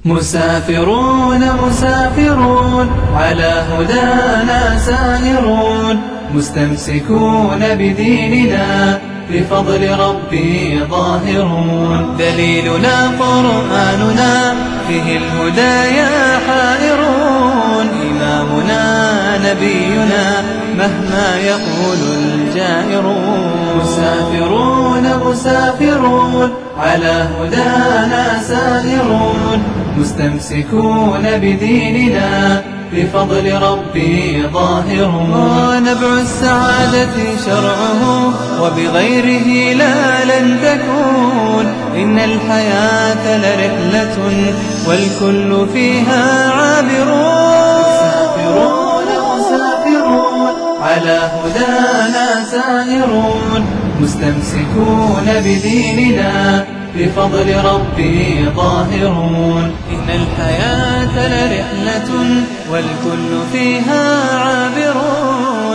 مسافرون مسافرون على هدانا سائرون، مستمسكون بديننا بفضل ربي ظاهرون. دليلنا قرآننا فيه الهدايا حائرون، إمامنا نبينا مهما يقول الجائرون. مسافرون مسافرون على هدانا سائرون، مستمسكون بديننا بفضل ربي ظاهرون. نبع السعادة شرعه وبغيره لا لن تكون، إن الحياة لرحلة والكل فيها عابرون. مسافرون مسافرون على هدانا سائرون، مستمسكون بديننا بفضل ربي ظاهرون. إن الحياة لرحلة والكل فيها عابرون.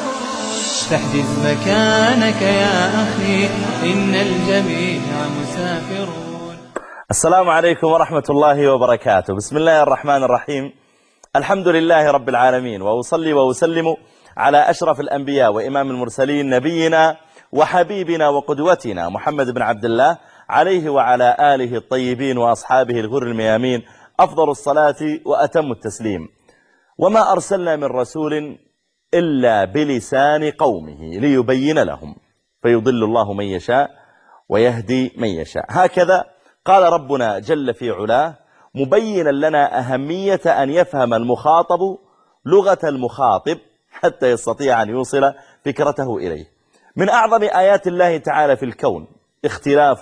فاحجز مكانك يا أخي، إن الجميع مسافرون. السلام عليكم ورحمة الله وبركاته. بسم الله الرحمن الرحيم. الحمد لله رب العالمين، وأصلي وأسلم على أشرف الأنبياء وإمام المرسلين، نبينا وحبيبنا وقدوتنا محمد بن عبد الله، عليه وعلى آله الطيبين وأصحابه الغر الميامين أفضل الصلاة وأتم التسليم. وما أرسلنا من رسول إلا بلسان قومه ليبين لهم، فيضل الله من يشاء ويهدي من يشاء. هكذا قال ربنا جل في علاه، مبينا لنا أهمية أن يفهم المخاطب لغة المخاطب حتى يستطيع أن يوصل فكرته إليه. من أعظم آيات الله تعالى في الكون اختلاف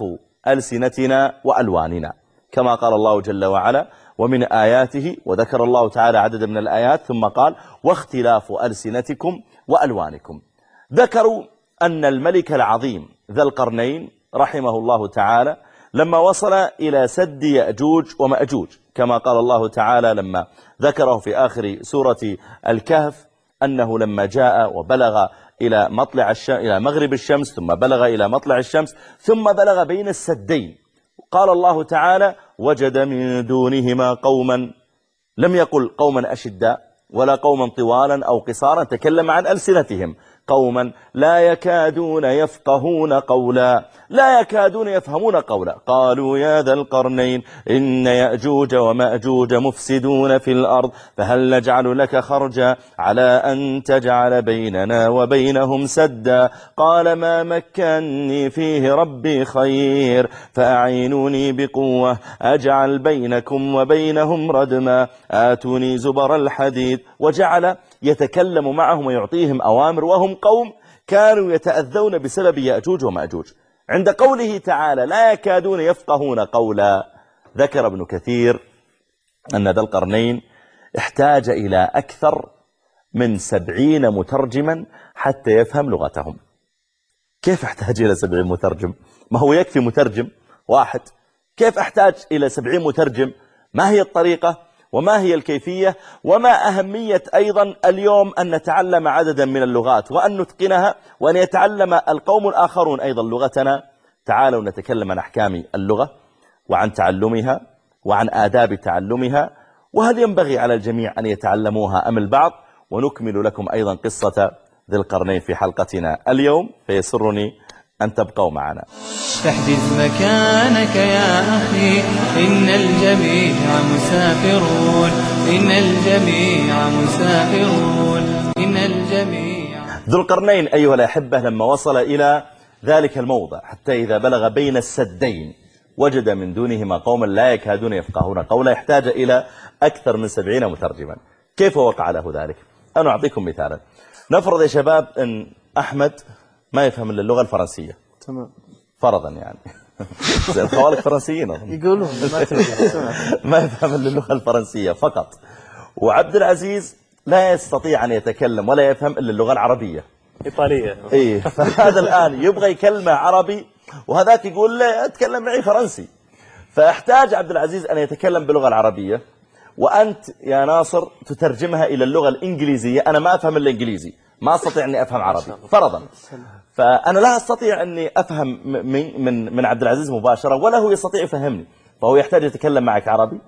ألسنتنا وألواننا، كما قال الله جل وعلا: ومن آياته، وذكر الله تعالى عدد من الآيات ثم قال: واختلاف ألسنتكم وألوانكم. ذكروا أن الملك العظيم ذا القرنين رحمه الله تعالى لما وصل إلى سد يأجوج ومأجوج، كما قال الله تعالى لما ذكره في آخر سورة الكهف، أنه لما جاء وبلغ إلى إلى مغرب الشمس، ثم بلغ إلى مطلع الشمس، ثم بلغ بين السدين، قال الله تعالى: وجد من دونهما قوما، لم يقل قوما أشداء ولا قوما طوالا أو قصارا، تكلم عن ألسنتهم، قوما لا يكادون يفقهون قولا، لا يكادون يفهمون قولا. قالوا يا ذا القرنين إن يأجوج ومأجوج مفسدون في الأرض، فهل نجعل لك خرجا على أن تجعل بيننا وبينهم سدا؟ قال ما مكنني فيه ربي خير، فأعينوني بقوة أجعل بينكم وبينهم ردما، آتوني زبر الحديد. وجعل يتكلم معهم ويعطيهم أوامر، وهم قوم كانوا يتأذون بسبب يأجوج ومأجوج. عند قوله تعالى لا يكادون يفقهون قولا، ذكر ابن كثير أن ذا القرنين احتاج إلى أكثر من 70 مترجما حتى يفهم لغتهم. كيف احتاج إلى 70 مترجم؟ ما هو يكفي مترجم واحد، كيف احتاج إلى 70 مترجم؟ ما هي الطريقة وما هي الكيفية؟ وما أهمية أيضا اليوم أن نتعلم عددا من اللغات وأن نتقنها، وأن يتعلم القوم الآخرون أيضا لغتنا؟ تعالوا نتكلم عن أحكام اللغة وعن تعلمها وعن آداب تعلمها، وهل ينبغي على الجميع أن يتعلموها أم البعض؟ ونكمل لكم أيضا قصة ذي القرنين في حلقتنا اليوم، فيسرني أن تبقوا معنا. فاحجز مكانك يا أخي، إن الجميع مسافرون. إن الجميع مسافرون. إن الجميع. ذو القرنين أيها الأحبة لما وصل إلى ذلك الموضع حتى إذا بلغ بين السدين وجد من دونهما قوما لا يكادون يفقهون قولا، يحتاج إلى أكثر من 70 مترجما. كيف وقع له ذلك؟ أنا أعطيكم مثالا. نفرض يا شباب أن أحمد ما يفهم إلا اللغة الفرنسية، تمام، فرضا يعني زي الخوالق فرنسيين يقولون ما يفهم إلا اللغة الفرنسية فقط، وعبد العزيز لا يستطيع أن يتكلم ولا يفهم إلا اللغة العربية إيطالية. إيه، فهذا الآن يبغى يكلمه عربي وهذاك يقول له اتكلم معي فرنسي، فاحتاج عبد العزيز أن يتكلم باللغة العربية، وأنت يا ناصر تترجمها إلى اللغة الإنجليزية. أنا ما أفهم الإنجليزي، ما أستطيع أني أفهم عربي فرضا، فأنا لا أستطيع أني أفهم من عبد العزيز مباشرة، ولا هو يستطيع يفهمني، فهو يحتاج يتكلم معك عربي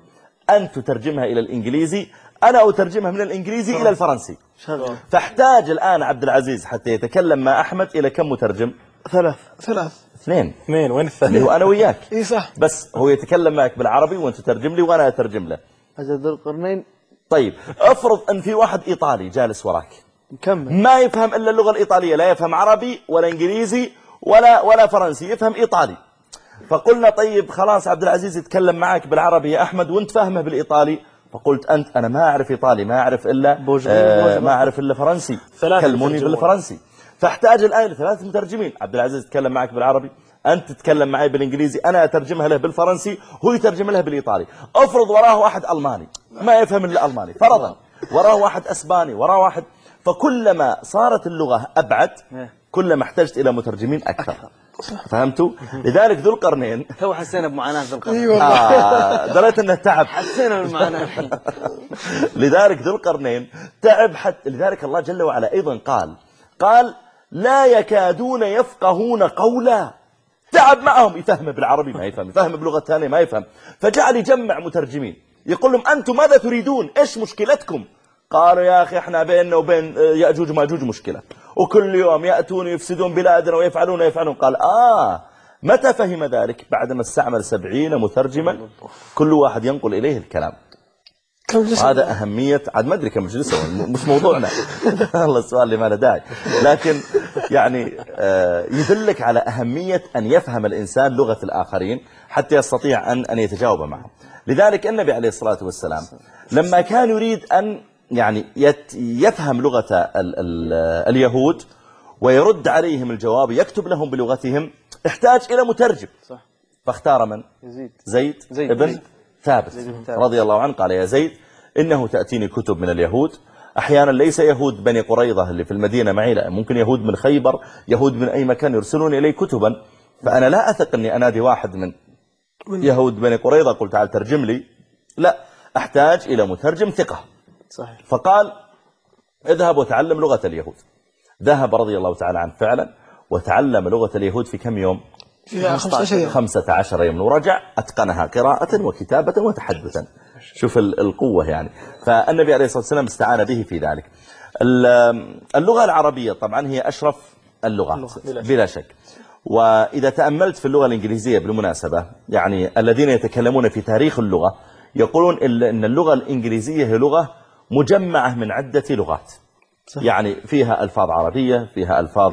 أنت تترجمها إلى الإنجليزي، أنا أترجمها من الإنجليزي إلى الفرنسي. فاحتاج الآن عبد العزيز حتى يتكلم مع أحمد إلى كم مترجم؟ ثلاث. اثنين. وين الثاني؟ اللي هو أنا وياك. إيه صح. بس هو يتكلم معك بالعربي وأنت تترجم لي وأنا أترجم له. هذا ذو القرنين. طيب افرض أن في واحد إيطالي جالس وراك نكمل. ما يفهم إلا اللغة الإيطالية، لا يفهم عربي ولا إنجليزي ولا فرنسي، يفهم إيطالي. فقلنا طيب خلاص عبد العزيز يتكلم معك بالعربي يا أحمد وانت فاهمه بالإيطالي. فقلت أنا ما أعرف إيطالي، ما أعرف إلا ما أعرف إلا فرنسي، كلموني بالفرنسي. فاحتاج الآن 3 مترجمين. عبد العزيز يتكلم معك بالعربي، أنت تتكلم معي بالإنجليزي، أنا أترجمها له بالفرنسي، هو يترجم لها بالإيطالي. أفرض وراه واحد ألماني ما يفهم إلا ألماني فرضا، وراه واحد أسباني، وراه واحد. فكلما صارت اللغة أبعد كلما احتجت إلى مترجمين أكثر. فهمتوا؟ لذلك ذو القرنين تو حسينا بمعاناة ذو القرنين. دريت انه تعب، حسينا بالمعاناة الحين. لذلك ذو القرنين تعب حتى لذلك الله جل وعلا أيضا قال لا يكادون يفقهون قولا. تعب معهم، يفهم بالعربي ما يفهم، يفهم بلغة ثانية ما يفهم. فجعل يجمع مترجمين يقول لهم أنتم ماذا تريدون؟ إيش مشكلتكم؟ قالوا يا أخي احنا بيننا وبين يأجوج وماجوج مشكلة، وكل يوم يأتون يفسدون بلادنا ويفعلون. قال متى فهم ذلك؟ بعدما استعمل 70 مترجما كل واحد ينقل إليه الكلام. هذا أهمية، عاد ما أدري كم جلسوا، مش موضوعنا. الله السؤال اللي ما له داعي، لكن يعني يدلك على أهمية أن يفهم الإنسان لغة الآخرين حتى يستطيع أن يتجاوب معهم. لذلك النبي عليه الصلاة والسلام لما كان يريد أن يعني يفهم لغة اليهود ويرد عليهم الجواب يكتب لهم بلغتهم احتاج إلى مترجم. فاختار من؟ زيد ابن ثابت رضي الله عنه. قال يا زيد إنه تأتيني كتب من اليهود، أحيانا ليس يهود بني قريظة اللي في المدينة معي، لا ممكن يهود من خيبر، يهود من أي مكان يرسلون إلي كتبا، فأنا لا أثق أني أنادي واحد من يهود بني قريظة قلت تعال ترجم لي، لا أحتاج إلى مترجم ثقة. صحيح. فقال اذهب وتعلم لغة اليهود. ذهب رضي الله تعالى عنه فعلا وتعلم لغة اليهود في كم يوم؟ 15 يوم، ورجع أتقنها قراءة وكتابة وتحدثا. شوف القوة يعني. فالنبي عليه الصلاة والسلام استعان به في ذلك. اللغة العربية طبعا هي أشرف اللغات بلا شك. وإذا تأملت في اللغة الإنجليزية بالمناسبة، يعني الذين يتكلمون في تاريخ اللغة يقولون إن اللغة الإنجليزية هي لغة مجمعة من عدة لغات. يعني فيها ألفاظ عربية، فيها ألفاظ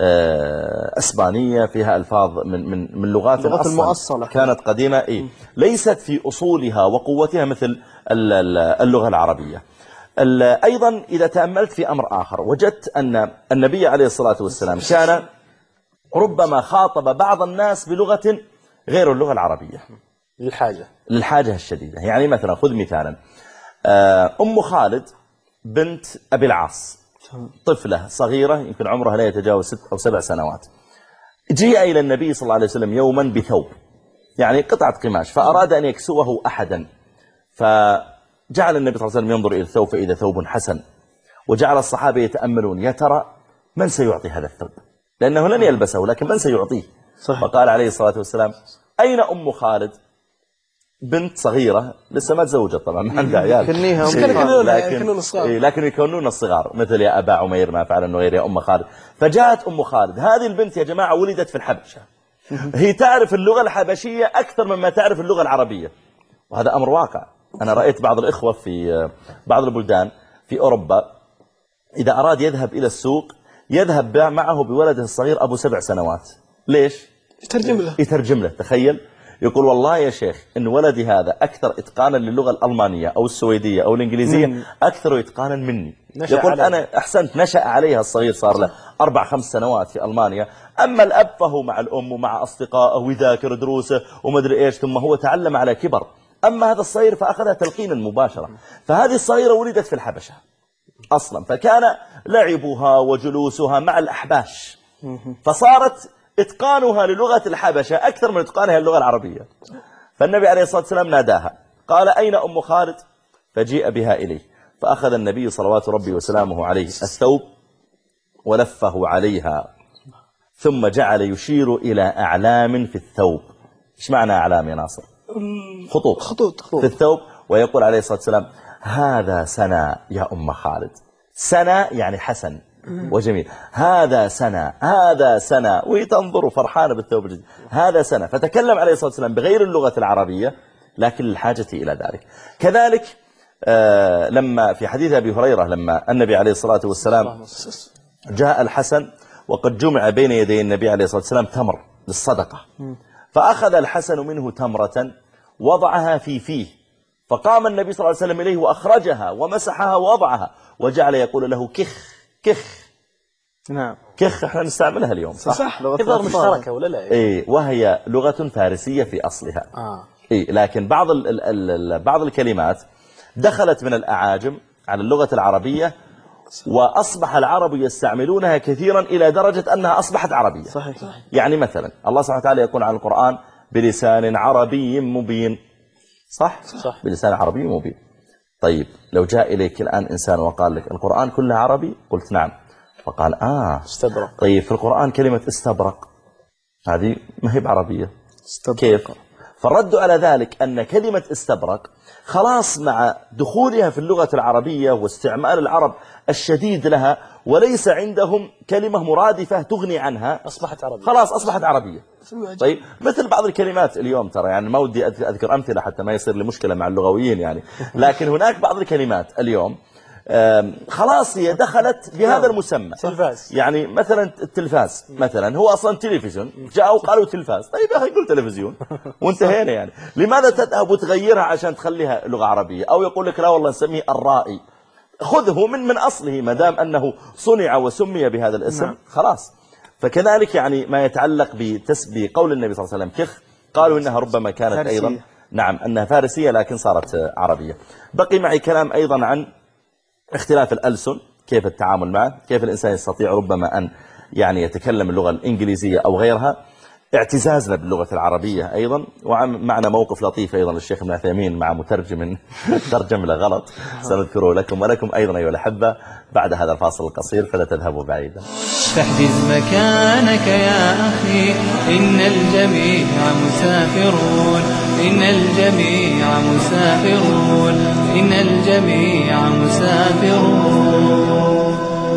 أسبانية، فيها ألفاظ من لغات أصلا كانت قديمة، ليست في أصولها وقوتها مثل اللغة العربية. أيضا إذا تأملت في أمر آخر وجدت أن النبي عليه الصلاة والسلام كان ربما خاطب بعض الناس بلغة غير اللغة العربية للحاجة الشديدة. يعني مثلا خذ مثالا أم خالد بنت أبي العاص، طفلة صغيرة يمكن عمرها لا يتجاوز 6 أو 7 سنوات، جيء إلى النبي صلى الله عليه وسلم يوما بثوب، يعني قطعة قماش، فأراد أن يكسوه أحدا، فجعل النبي صلى الله عليه وسلم ينظر إلى الثوب فإذا ثوب حسن، وجعل الصحابة يتأملون يا ترى من سيعطي هذا الثوب، لأنه لن يلبسه لكن من سيعطيه. فقال عليه الصلاة والسلام أين أم خالد؟ بنت صغيرة لسه ما تزوجت طبعا، ما عندها عيال، لكن يكونون الصغار مثل يا أبا عمير ما فعل النغير يا أم خالد. فجاءت أم خالد، هذه البنت يا جماعة ولدت في الحبشة، هي تعرف اللغة الحبشية أكثر مما تعرف اللغة العربية، وهذا أمر واقع. أنا رأيت بعض الإخوة في بعض البلدان في أوروبا إذا أراد يذهب إلى السوق يذهب معه بولده الصغير أبو 7 سنوات. ليش؟ يترجم له. تخيل، يقول والله يا شيخ إن ولدي هذا أكثر إتقانا للغة الألمانية أو السويدية أو الإنجليزية أكثر إتقانا مني. يقول أنا أحسنت، نشأ عليها الصغير، صار له 4-5 سنوات في ألمانيا، أما الأب فهو مع الأم ومع أصدقائه ويذاكر دروسه ومدري إيش، ثم هو تعلم على كبر. أما هذا الصغير فأخذها تلقينا مباشرة. فهذه الصغيرة ولدت في الحبشة أصلا، فكان لعبها وجلوسها مع الأحباش، فصارت إتقانها للغة الحبشة أكثر من إتقانها للغة العربية. فالنبي عليه الصلاة والسلام ناداها قال أين أم خالد؟ فجيء بها إليه، فأخذ النبي صلوات ربي وسلامه عليه الثوب ولفه عليها، ثم جعل يشير إلى أعلام في الثوب. إيش معنى أعلام يا ناصر؟ خطوط في الثوب، ويقول عليه الصلاة والسلام هذا سنة يا أم خالد. سنة يعني حسن وجميل. هذا سنة، هذا سنة، وهي تنظر فرحانة بالثوب الجديد. هذا سنة. فتكلم عليه الصلاة والسلام بغير اللغة العربية لكن للحاجة إلى ذلك. كذلك لما في حديث أبي هريرة لما النبي عليه الصلاة والسلام جاء الحسن وقد جمع بين يدي النبي عليه الصلاة والسلام تمر للصدقة، فأخذ الحسن منه تمرة وضعها في فيه، فقام النبي صلى الله عليه وسلم إليه وأخرجها ومسحها ووضعها وجعل يقول له كخ كخ. نعم. كخ احنا نستعملها اليوم صح. لغة مشتركة ولا لا؟ إيه، وهي لغة فارسية في أصلها. إيه، لكن بعض الكلمات دخلت من الأعاجم على اللغة العربية وأصبح العرب يستعملونها كثيرا إلى درجة أنها أصبحت عربية. صحيح. يعني مثلا الله سبحانه وتعالى يقول عن القرآن بلسان عربي مبين. صح؟ بلسان عربي مبين. طيب لو جاء إليك الآن إنسان وقال لك القرآن كله عربي، قلت نعم، فقال استبرق. طيب في القرآن كلمة استبرق هذه ما هي بعربية. كيف؟ فالرد على ذلك أن كلمة استبرق خلاص مع دخولها في اللغة العربية واستعمال العرب الشديد لها وليس عندهم كلمة مرادفة تغني عنها، أصبحت عربية. خلاص أصبحت عربية. طيب مثل بعض الكلمات اليوم ترى، يعني ما ودي أذكر أمثلة حتى ما يصير لي مشكلة مع اللغويين يعني، لكن هناك بعض الكلمات اليوم خلاص هي دخلت بهذا المسمى. تلفاز. يعني مثلا التلفاز مثلا هو أصلا تلفزيون، جاءوا قالوا تلفاز. طيب يا أخي قل تلفزيون وانتهينا. يعني لماذا تذهب وتغيرها عشان تخليها لغة عربية؟ أو يقول لك لا والله نسميه الرائي، خذه من أصله ما دام أنه صنع وسمي بهذا الاسم خلاص. فكذلك يعني ما يتعلق بقول النبي صلى الله عليه وسلم كخ، قالوا إنها ربما كانت فارسية. أيضا نعم أنها فارسية لكن صارت عربية. بقي معي كلام أيضا عن اختلاف الألسن، كيف التعامل معه، كيف الإنسان يستطيع ربما أن يعني يتكلم اللغة الإنجليزية أو غيرها، اعتزازنا باللغة العربية أيضا. ومعنا موقف لطيف أيضا للشيخ ابن عثيمين مع مترجم ترجم له غلط سنذكره لكم ولكم أيضا أيها الأحبة بعد هذا الفاصل القصير، فلا تذهبوا بعيدا. فاحجز مكانك يا أخي إن الجميع مسافرون، إن الجميع مسافرون، إن الجميع مسافرون.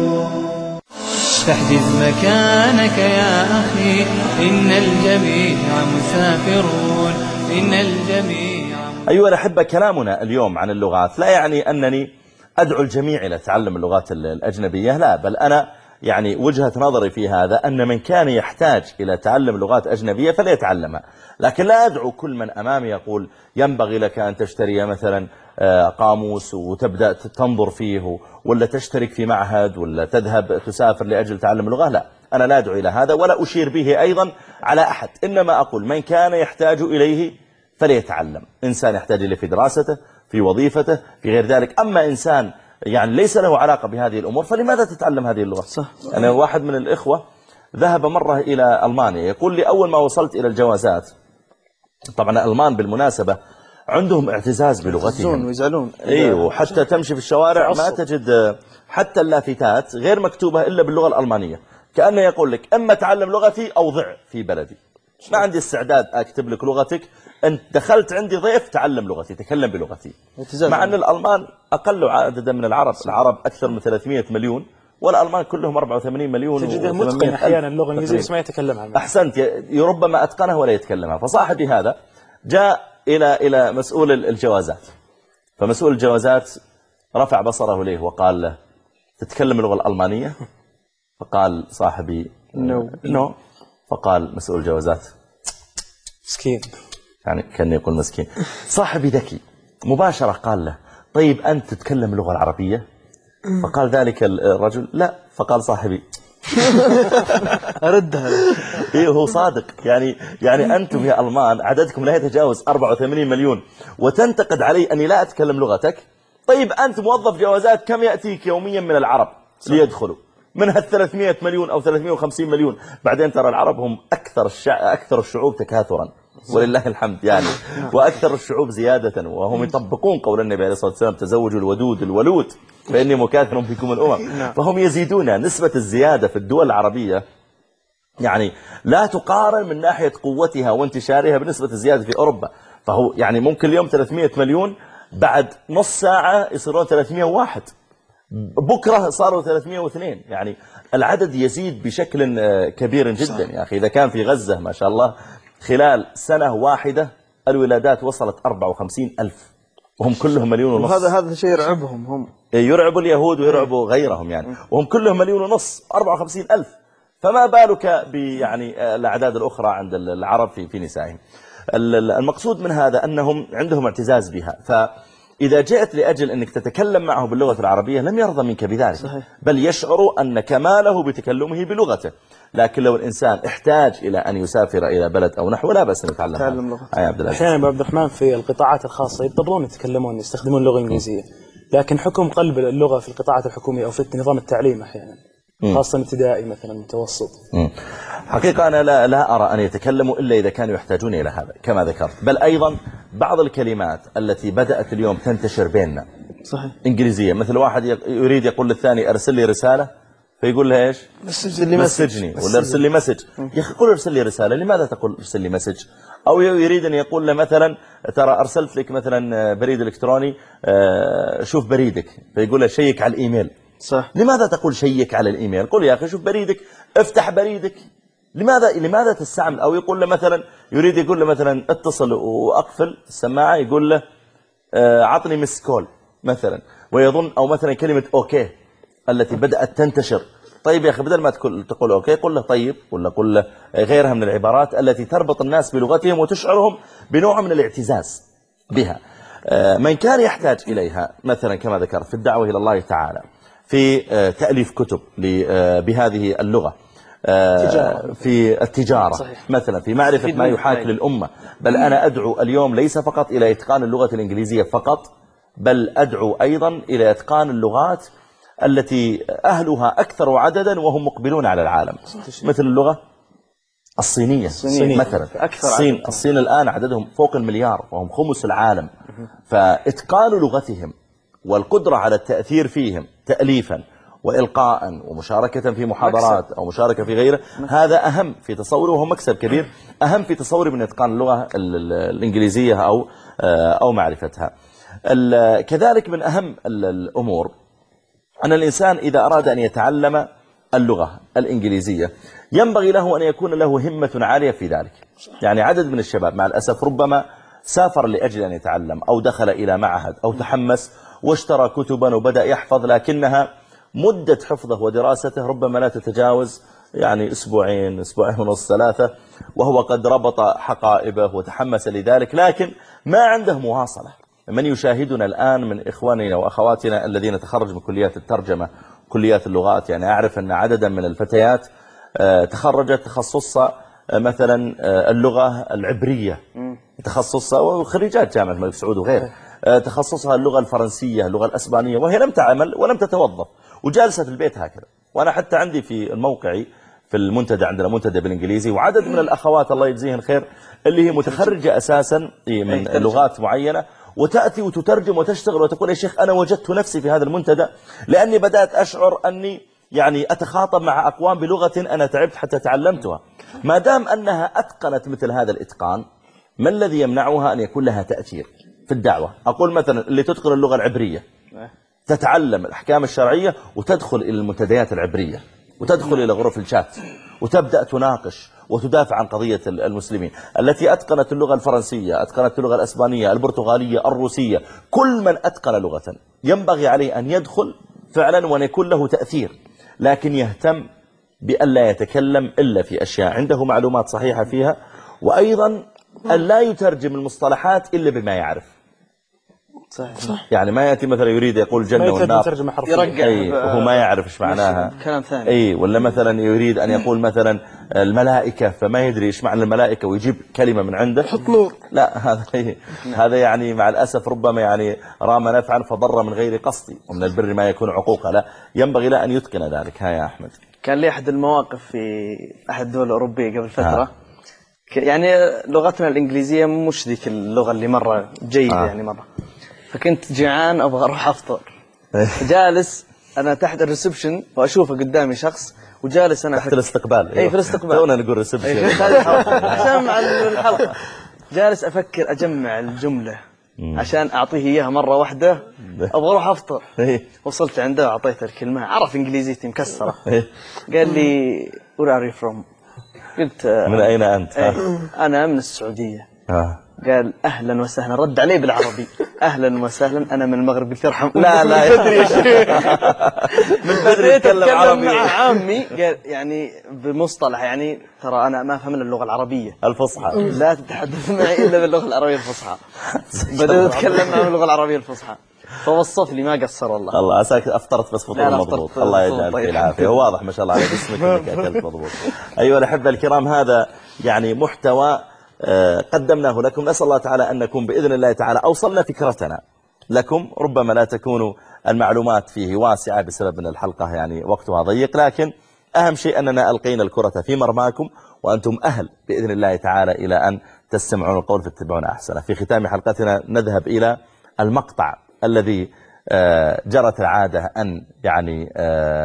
فاحجز مكانك يا أخي إن الجميع مسافرون، إن الجميع. أيها الأحبة، كلامنا اليوم عن اللغات لا يعني أنني أدعو الجميع إلى تعلم اللغات الأجنبية، لا، بل أنا يعني وجهة نظري في هذا أن من كان يحتاج إلى تعلم لغات أجنبية فليتعلمها، لكن لا أدعو كل من أمامي يقول ينبغي لك أن تشتري مثلا قاموس وتبدأ تنظر فيه، ولا تشترك في معهد، ولا تذهب تسافر لأجل تعلم اللغة. لا، أنا لا أدعو إلى هذا ولا أشير به أيضا على أحد، إنما أقول من كان يحتاج إليه فليتعلم. إنسان يحتاج إليه في دراسته، في وظيفته، في غير ذلك. أما إنسان يعني ليس له علاقة بهذه الأمور فلماذا تتعلم هذه اللغة؟ صح. أنا واحد من الإخوة ذهب مرة إلى ألمانيا، يقول لي أول ما وصلت إلى الجوازات، طبعا الألمان بالمناسبة عندهم اعتزاز بلغتهم ويزعلون. ايوه، حتى تمشي في الشوارع ما تجد حتى اللافتات غير مكتوبة إلا باللغة الألمانية، كأنه يقول لك أما تعلم لغتي أو ضع في بلدي، ما عندي استعداد أكتب لك لغتك، أنت دخلت عندي ضيف تعلم لغتي، تكلم بلغتي. مع أن الألمان أقل عددا من العرب، العرب أكثر من 300 مليون والألمان كلهم 84 مليون، تجده متقن أحيانا اللغة الإنجليزية بس ما يتكلمها. أحسنت، ربما أتقنها ولا يتكلمها. فصاحبي هذا جاء إلى مسؤول الجوازات، فمسؤول الجوازات رفع بصره إليه وقال له تتكلم اللغة الألمانية؟ فقال صاحبي نو. فقال مسؤول الجوازات مسكين، يعني كان يقول مسكين. صاحبي ذكي مباشرة قال له طيب أنت تتكلم اللغة العربية؟ فقال ذلك الرجل لا. فقال صاحبي أردها. إيه، هو صادق. يعني أنتم يا ألمان عددكم لا يتجاوز 84 مليون وتنتقد علي أني لا أتكلم لغتك. طيب أنت موظف جوازات، كم يأتيك يوميا من العرب ليدخلوا من هال 300 مليون أو 350 مليون؟ بعدين ترى العرب هم أكثر الشعوب تكاثرا ولله الحمد يعني، وأكثر الشعوب زيادة، وهم يطبقون قول النبي عليه الصلاة والسلام تزوجوا الودود الولود فإني مكاثر فيكم الأمم. فهم يزيدون. نسبة الزيادة في الدول العربية يعني لا تقارن من ناحية قوتها وانتشارها بنسبة الزيادة في أوروبا. فهو يعني ممكن اليوم 300 مليون بعد نص ساعة يصيرون 301، بكرة صاروا 302. يعني العدد يزيد بشكل كبير جدا يا أخي. إذا كان في غزة ما شاء الله خلال سنة واحدة الولادات وصلت 54,000 وهم كلهم 1.5 مليون. وهذا شيء يرعبهم هم، يرعبوا اليهود ويرعبوا غيرهم يعني، وهم كلهم 1.5 مليون، 54,000. فما بالك يعني الأعداد الأخرى عند العرب في نسائهم. المقصود من هذا أنهم عندهم اعتزاز بها، فإذا جئت لأجل أنك تتكلم معه باللغة العربية لم يرضى منك بذلك. صحيح. بل يشعر أن كماله بتكلمه بلغته. لكن لو الإنسان احتاج إلى أن يسافر إلى بلد أو نحو لا بأس أن يتعلم لغة. أحيانا أبو عبد الرحمن في القطاعات الخاصة يضطرون يتكلمون يستخدمون اللغة الإنجليزية، لكن حكم قلب اللغة في القطاعات الحكومية أو في نظام التعليم أحيانا خاصة ابتدائي مثلا متوسط. حقيقة أنا لا أرى أن يتكلموا إلا إذا كانوا يحتاجون إلى هذا كما ذكرت. بل أيضا بعض الكلمات التي بدأت اليوم تنتشر بيننا صحيح إنجليزية، مثل واحد يريد يقول للثاني أرسل لي رسالة فيقول له إيش؟ مسجني ولا أرسل لي مسج. يا أخي قل أرسل لي رسالة، لماذا تقول أرسل لي مسج؟ أو يريد أن يقول له مثلا ترى أرسلت لك مثلا بريد إلكتروني شوف بريدك، فيقول له شيك على الإيميل. صح. لماذا تقول شيك على الإيميل؟ قل يا أخي شوف بريدك، افتح بريدك. لماذا تستعمل؟ أو يقول له مثلا يريد يقول له مثلا اتصل وأقفل السماعة، يقول له عطني مس كول مثلا، ويظن أو مثلا كلمة أوكي التي بدأت تنتشر. طيب يا أخي بدل ما تقول أوكي قل له طيب، ولا قل له غيرها من العبارات التي تربط الناس بلغتهم وتشعرهم بنوع من الاعتزاز بها. من كان يحتاج إليها مثلا كما ذكرت في الدعوة إلى الله تعالى، في تأليف كتب بهذه اللغة، في التجارة صحيح. مثلا في معرفة ما يحاك للأمة. بل أنا أدعو اليوم ليس فقط إلى إتقان اللغة الإنجليزية فقط، بل أدعو أيضا إلى إتقان اللغات التي أهلها أكثر عددا وهم مقبلون على العالم، مثل اللغة الصينية مثلا. الصين الآن عددهم فوق 1 مليار وهم خمس العالم. فإتقان لغتهم والقدرة على التأثير فيهم تأليفا وإلقاء ومشاركة في محاضرات أو مشاركة في غيره، هذا أهم في تصوري وهو مكسب كبير، أهم في تصوري من إتقان اللغة الإنجليزية أو معرفتها. كذلك من أهم الأمور أن الإنسان إذا أراد أن يتعلم اللغة الإنجليزية ينبغي له أن يكون له همة عالية في ذلك. يعني عدد من الشباب مع الأسف ربما سافر لأجل أن يتعلم أو دخل إلى معهد أو تحمس واشترى كتبا وبدأ يحفظ، لكنها مدة حفظه ودراسته ربما لا تتجاوز يعني أسبوعين ونص 3، وهو قد ربط حقائبه وتحمس لذلك، لكن ما عنده مواصلة. من يشاهدنا الآن من إخواننا وأخواتنا الذين تخرجوا من كليات الترجمة كليات اللغات، يعني أعرف أن عددا من الفتيات تخرجت تخصصها مثلا اللغة العبرية، تخصصها وخريجات جامعة الملك سعود وغيره، تخصصها اللغة الفرنسية، اللغة الأسبانية، وهي لم تعمل ولم تتوظف وجالسة في البيت هكذا. وأنا حتى عندي في الموقعي في المنتدى، عندنا منتدى بالإنجليزي، وعدد من الأخوات الله يجزيهن خير اللي هي متخرجة أساسا من لغات معينة وتأتي وتترجم وتشتغل وتقول يا شيخ أنا وجدت نفسي في هذا المنتدى لأني بدأت أشعر أني يعني أتخاطب مع أقوام بلغة أنا تعبت حتى تعلمتها. ما دام أنها أتقنت مثل هذا الإتقان، ما الذي يمنعها أن يكون لها تأثير في الدعوة؟ أقول مثلا اللي تتقن اللغة العبرية تتعلم الأحكام الشرعية وتدخل إلى المنتديات العبرية وتدخل إلى غرف الشات وتبدأ تناقش وتدافع عن قضية المسلمين. التي أتقنت اللغة الفرنسية، أتقنت اللغة الأسبانية، البرتغالية، الروسية، كل من أتقن لغة ينبغي عليه أن يدخل فعلا وأن يكون له تأثير، لكن يهتم بأن لا يتكلم إلا في أشياء عنده معلومات صحيحة فيها، وأيضا أن لا يترجم المصطلحات إلا بما يعرف. صح. يعني ما يأتي مثلا يريد يقول جنة والنار يرجع وهو ما يعرف إيش معناها، كلام ثاني. ولا مثلا يريد أن يقول مثلا الملائكة فما يدري إيش معنى الملائكة ويجيب كلمة من عنده حط نور. لا هذا يعني مع الأسف ربما يعني رام نفعا فضر من غير قصد، ومن البر ما يكون عقوقا. لا، ينبغي له أن يتقن ذلك. ها يا أحمد، كان لي أحد المواقف في أحد الدول الأوروبية قبل فترة. يعني لغتنا الإنجليزية مش ذيك اللغة اللي مرة جيدة يعني مرة. فكنت جيعان أبغى أروح أفطر، جالس أنا تحت الريسبشن وأشوفه قدامي شخص وجالس أنا تحت الاستقبال. في الاستقبال. تونا نقول ريسبشن عشان مع الحلقة جالس أفكر أجمع الجملة عشان أعطيه إياها مرة واحدة، أبغى أروح أفطر. وصلت عنده وأعطيته الكلمة، عرف إنجليزيتي مكسرة. قال لي where are you from؟ قلت من أين أنت؟ أنا من السعودية. قال أهلا وسهلا، رد عليه بالعربي أهلا وسهلا أنا من المغرب. قلت ارحم لا لا يا شيخ من بدري يتكلم عربي مع عامي. قال يعني بمصطلح يعني ترى أنا ما أفهم اللغة العربية الفصحى، لا تتحدث معي إلا باللغة العربية الفصحى. بدأت أتكلم معه باللغة العربية الفصحى، فوصف لي ما قصر والله. الله عساك أفطرت بس فطور مضبوط. الله يجعل فيه العافية. هو واضح ما شاء الله على جسمك انك أكلت مضبوط. أيها الأحبة الكرام، هذا يعني محتوى قدمناه لكم. نسأل الله تعالى أن نكون بإذن الله تعالى أوصلنا فكرتنا لكم. ربما لا تكون المعلومات فيه واسعة بسبب أن الحلقة يعني وقتها ضيق، لكن أهم شيء أننا ألقينا الكرة في مرماكم، وأنتم أهل بإذن الله تعالى إلى أن تستمعون القول فاتبعون أحسنه. في ختام حلقتنا نذهب إلى المقطع الذي جرت العادة أن يعني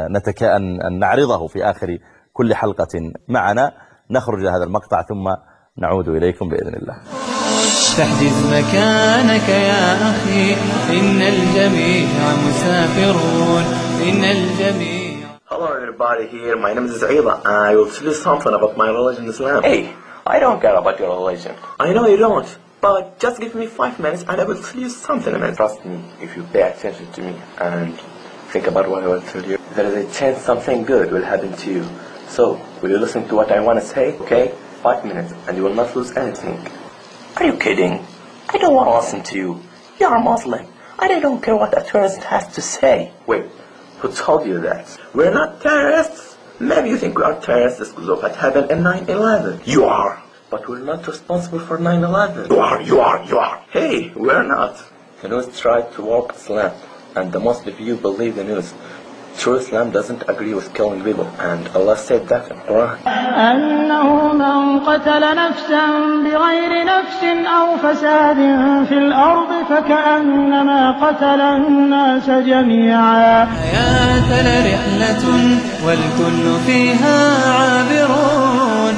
أن نعرضه في آخر كل حلقة معنا. نخرج هذا المقطع ثم نعود إليكم بإذن الله. تحجز مكانك يا أخي، إن الجميع مسافرون، إن الجميع. Hello everybody here, my name is Aida. I will tell you something about my religion, Islam. Hey, I don't care about your religion. I know you don't, but just give me 5 minutes and I will tell you something, man. Trust me, if you pay attention to me and think about what I will tell you, there is a chance something good will happen to you. So, will you listen to what I want to say, okay? 5 minutes and you will not lose anything. Are you kidding? I don't want to listen to you. You are Muslim and I don't care what a terrorist has to say. Wait, who told you that? We're not terrorists. Maybe you think we are terrorists because of what happened in 9/11. You are. But we're not responsible for 9/11. You are. Hey, we're not. The news tried to warp Islam, and the most of you believe the news. True Islam doesn't agree with killing people, and Allah said that in Quran. أنه من قتل نفسا بغير نفس أو فساد في الأرض فكأنما قتل الناس جميعا. حياتنا رحلة والكل فيها عابرون.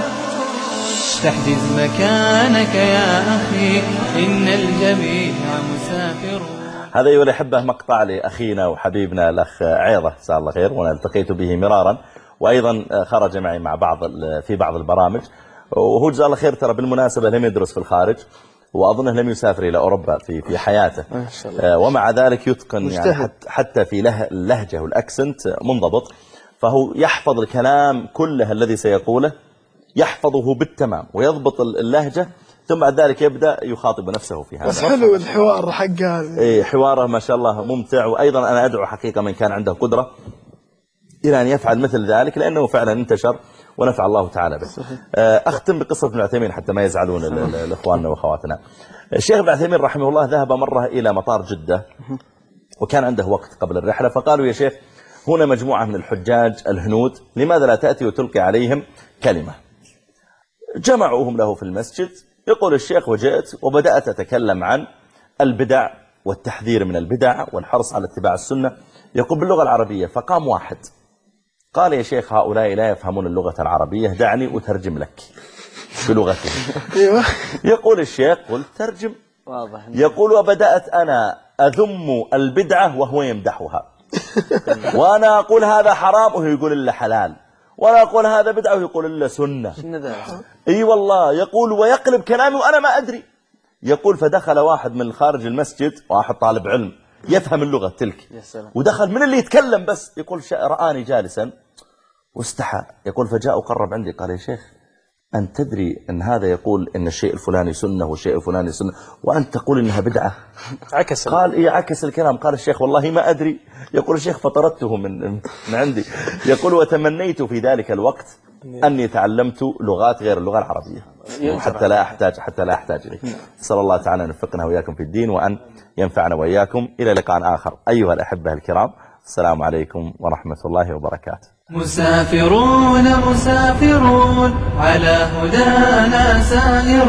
تحجز مكانك يا أخي، إن الجميع مسافرون. هذا أيها الأحبة مقطع لأخينا وحبيبنا الأخ عيضة جزاه الله خير، وأنا التقيت به مرارا، وأيضا خرج معي مع في بعض البرامج. وهو جزاه الله خير ترى بالمناسبة لم يدرس في الخارج، وأظنه لم يسافر إلى أوروبا في حياته، ومع ذلك يتقن يعني حتى في اللهجة والأكسنت منضبط، فهو يحفظ الكلام كله الذي سيقوله، يحفظه بالتمام ويضبط اللهجة، ثم بعد ذلك يبدأ يخاطب نفسه في هذا. بس حلو الحوار حقه هذا. إيه حواره ما شاء الله ممتع. وأيضا أنا أدعو حقيقة من كان عنده قدرة إلى أن يفعل مثل ذلك، لأنه فعلا انتشر ونفع الله تعالى به. أختم بقصة ابن عثيمين حتى ما يزعلون الإخواننا وأخواتنا. الشيخ ابن عثيمين رحمه الله ذهب مرة إلى مطار جدة، وكان عنده وقت قبل الرحلة، فقالوا يا شيخ هنا مجموعة من الحجاج الهنود، لماذا لا تأتي وتلقي عليهم كلمة؟ جمعوهم له في المسجد. يقول الشيخ وجئت وبدأت أتكلم عن البدع والتحذير من البدع والحرص على اتباع السنة، يقول باللغة العربية. فقام واحد قال يا شيخ هؤلاء لا يفهمون اللغة العربية، دعني أترجم لك بلغتهم. يقول الشيخ قلت ترجم. يقول وبدأت أنا أذم البدعة وهو يمدحها، وأنا أقول هذا حرام وهو يقول إلا حلال، ولا أقول هذا بدعة ويقول إلا سنة. أي والله. يقول ويقلب كلامي وأنا ما أدري. يقول فدخل واحد من خارج المسجد، واحد طالب علم يفهم اللغة تلك، ودخل من اللي يتكلم بس. يقول رآني جالسا واستحى. يقول فجاء وقرب عندي قال يا شيخ أنت تدري أن هذا يقول إن الشيء الفلاني سنة والشيء الفلاني سنة وأنت تقول إنها بدعة؟ عكس. قال إيه عكس الكلام. قال الشيخ والله ما أدري. يقول الشيخ فطردته من عندي. يقول وتمنيت في ذلك الوقت أني تعلمت لغات غير اللغة العربية حتى لا أحتاج إليه. نسأل الله تعالى أن يوفقنا وإياكم في الدين وأن ينفعنا وإياكم. إلى لقاء آخر أيها الأحبة الكرام، السلام عليكم ورحمة الله وبركاته. مسافرون على هدانا سائرون.